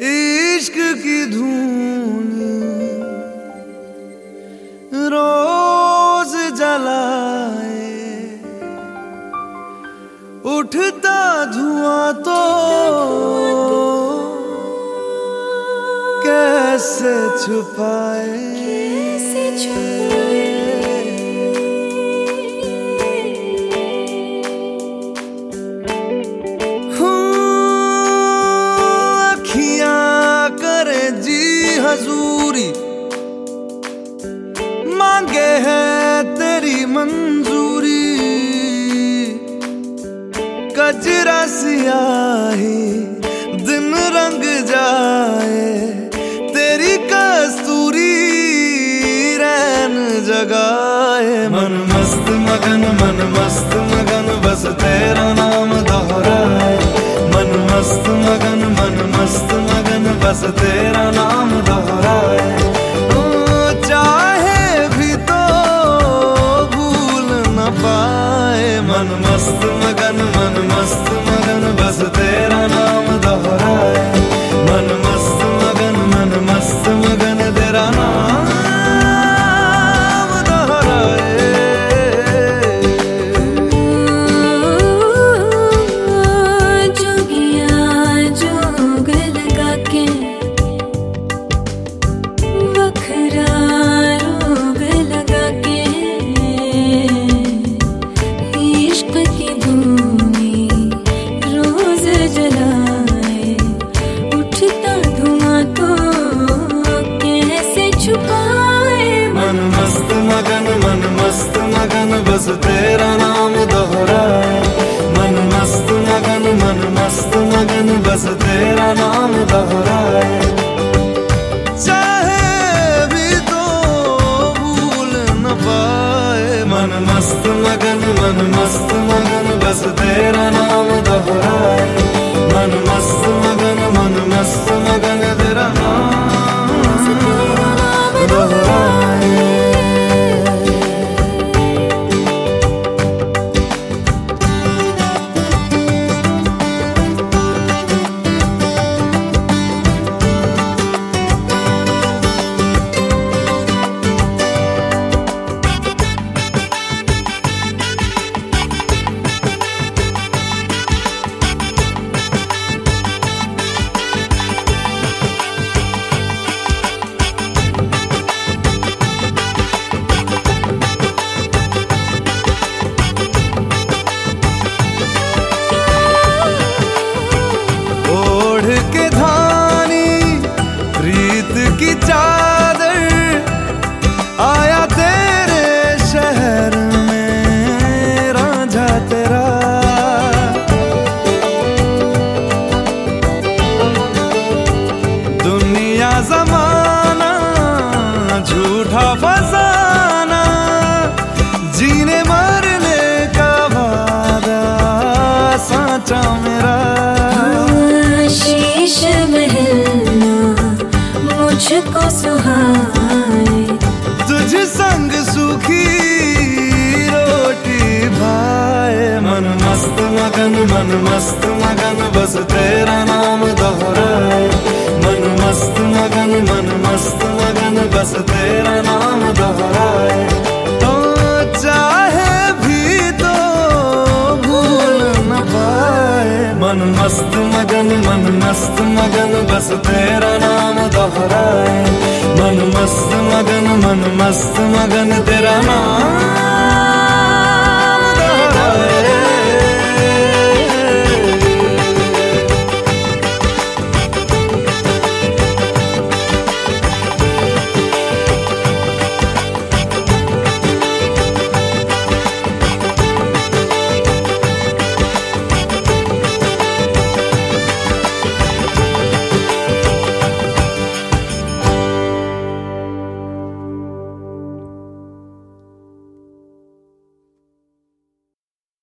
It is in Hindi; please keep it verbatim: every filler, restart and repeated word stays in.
इश्क की धून रोज जलाए, उठता धुआं तो कैसे छुपाए। हजूरी मांगे है तेरी मंजूरी, कजरा सियाही दिन रंग जाए, तेरी कस्तूरी रैन जगाए। मन मस्त मगन मन मस्त मगन बस तेरा नाम दोहराए, मन मस्त मगन मन मस्त मगन बस तेरा नाम दोहराए। चाहे भी तो भूल न पाए, मन मस्त मगन मन मस्त मगन बस तेरा नाम दोहराए, मन मस्त मगन मन मस्त मगन तेरा नाम बस तेरा नाम दोहराए, मन मस्त मगन मन मस्त मगन बस तेरा नाम दोहराए। चाहे भी तो भूल न पाए, मन मस्त मगन मन मस्त मगन बस तेरा नाम दोहराए, मन मस्त मगन मन मस्त मगन तेरा नाम दोहराए। की चादर आया तेरे शहर में रांझा तेरा, दुनिया जमाना झूठा फसाना, जीने मरने का वादा साचा मेरा। शीश महलना मुझको सुहाए, तुझ संग सूखी रोटी भाए। मन मस्त मगन मन मस्त मगन बस तेरा नाम दोहराए, मन मस्त मगन मन मस्त मगन बस तेरा नाम दोहराए। तो चाहे भी तो भूल न पाए, मन मस्त मगन मन मस्त मगन बस तेरा नाम दोहराए, मन मस्त मगन मन मस्त मगन तेरा नाम।